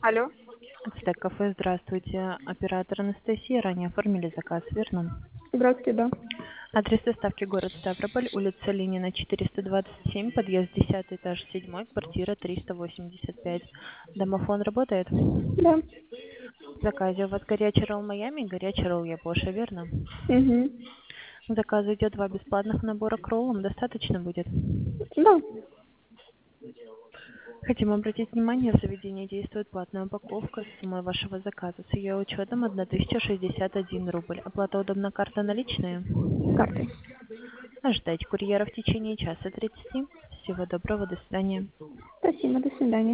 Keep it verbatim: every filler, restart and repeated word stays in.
Алло. Ацтек кафе, здравствуйте. Оператор Анастасия, ранее оформили заказ, верно? Здравствуйте, да. Адрес доставки город Ставрополь, улица Ленина, четыреста двадцать семь, подъезд десятый, этаж седьмой, квартира триста восемьдесят пять. Домофон работает? Да. В заказе у вас горячий ролл Майами и горячий ролл Япоша, верно? Угу. К заказу идет два бесплатных набора к роллам, достаточно будет? Да. Хотим обратить внимание, в заведении действует платная упаковка с суммой вашего заказа. С ее учетом тысяча шестьдесят один рубль. Оплата удобна, карта наличные? Карты. Ожидайте курьера в течение часа тридцати. Всего доброго, до свидания. Спасибо, до свидания.